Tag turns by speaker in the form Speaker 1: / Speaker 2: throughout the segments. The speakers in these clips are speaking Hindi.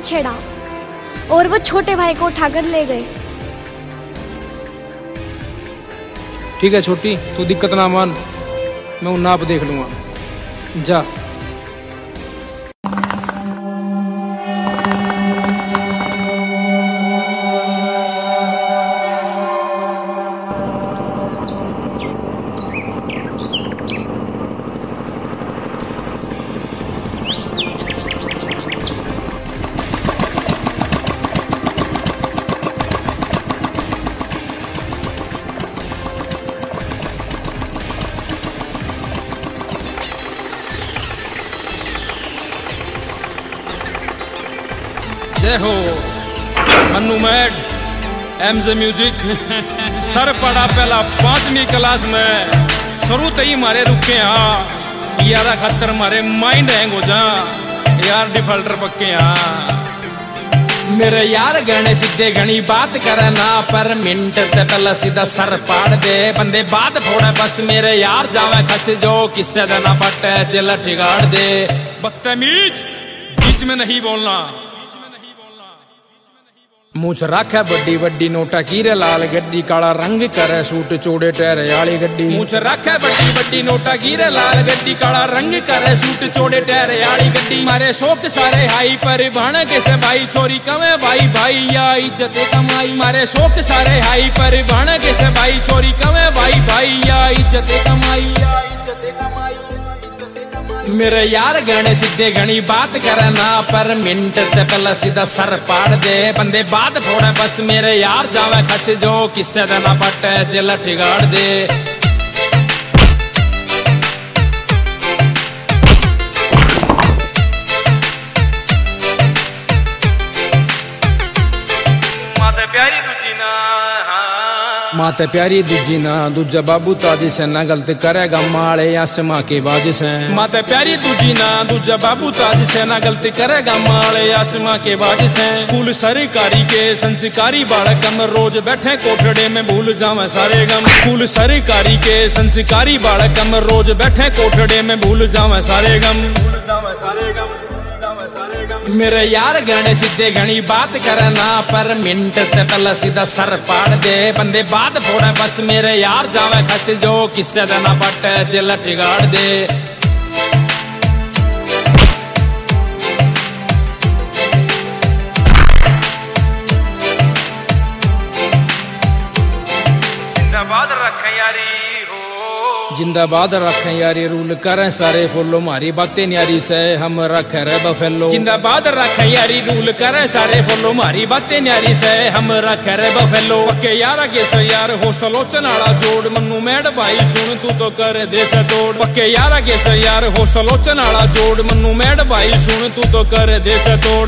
Speaker 1: छेड़ा और वो छोटे भाई को उठाकर ले गए।
Speaker 2: ठीक है छोटी, तू दिक्कत ना मान, मैं उन्ना आप देख लूंगा, जा।
Speaker 3: जय हो मन्नू मैड एमजे म्यूजिक। सर पड़ा पहला 5वीं क्लास में, शुरू तो ही मारे रुके हाँ, यारा खातर मारे माइंड हैंग हो जा, यार डिफॉल्टर पक्के हाँ।
Speaker 4: मेरे यार गणे सीधे घनी बात करे ना, पर मिनट ते पहला सीधा सर पाड़ दे, बंदे बात फोड़े बस मेरे यार जावे खस जो, किससे देना पट्टे से लठी गाड़ दे।
Speaker 3: बदतमीज, बीच में नहीं बोलना।
Speaker 4: मूछ राखे बड्डी बड्डी नोटा कीरे लाल गड्डी, काला रंग करे सूट चोड़े टहरे आली गड्डी।
Speaker 3: मूछ राखे बड्डी बड्डी नोटा कीरे लाल गड्डी, काला रंग करे सूट चोड़े टहरे आली गड्डी।
Speaker 4: मारे शौक सारे हाई पर भाण कैसे भाई, छोरी कमे भाई भाई या इज्जत कमाई।
Speaker 3: मारे शौक सारे हाई पर भाण कैसे भाई, छोरी कमे भाई भाई या इज्जत कमाई।
Speaker 4: मेरे यार गणे सीधे घनी बात करे ना, पर मिनट ते पहला सीधा सर पाड़ दे, बंदे बात फोड़े बस मेरे यार जावे खस जो, किससे देना पट्टे से लठी गाड़ दे।
Speaker 3: माते प्यारी दूजी ना,
Speaker 4: माते प्यारी दूजी ना, दूजा बाबू ताजी से ना गलत करेगा माले आसमां के बाज से।
Speaker 3: माते प्यारी दूजी ना, दूजा बाबू ताजी से ना गलती करेगा माले आसमां के बाज से। स्कूल सरकारी के संस्कारी बालक हम रोज बैठे कोठड़े में भूल जावे सारे गम। स्कूल सरकारी के संस्कारी बालक हम रोज बैठे कोठड़े में भूल जावे सारे गम।
Speaker 4: मेरे यार गणे सीधे घनी बात करे ना, पर मिनट ते पहला सीधा सर पाड़ दे, बंदे बात फोड़े बस मेरे यार जावे खस जो, किससे देना पट्टे से लठी गाड़ दे।
Speaker 3: जिंदाबाद रखे यारी हो,
Speaker 4: जिंदाबाद रखें यारी, रूल करें सारे फॉलो, मारी बातें न्यारी से हम रखे रे बफेलो।
Speaker 3: जिंदाबाद रखें यारी, रूल करें सारे फॉलो, मारी बातें न्यारी से हम रखे रे बफेलो। पक्के यार के से यार हो सलोचन आला जोड़, मन्नू मैड भाई सुन तू तो कर दे से तोड़। पक्के यार के से यार हो सलोचन आला जोड़, मन्नू मैड भाई सुन तू तो कर दे से तोड़।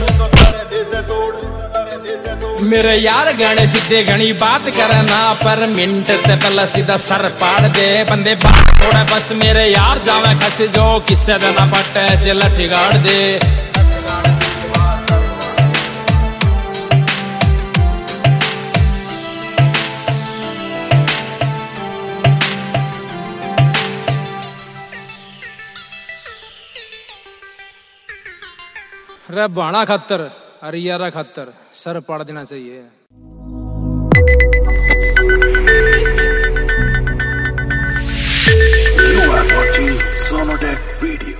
Speaker 4: मेरे यार गणे सीधे घनी बात करे ना, पर मिनट ते पहला सीधा सर पाड़ दे, बंदे बात फोड़े बस मेरे यार जावे खस जो, किससे देना पट्टे से लठी गाड़ दे।
Speaker 2: रे बाणा खातर अरियारा खातर सर पाड़ देना चाहिए।
Speaker 5: You are watching Sonodec Video.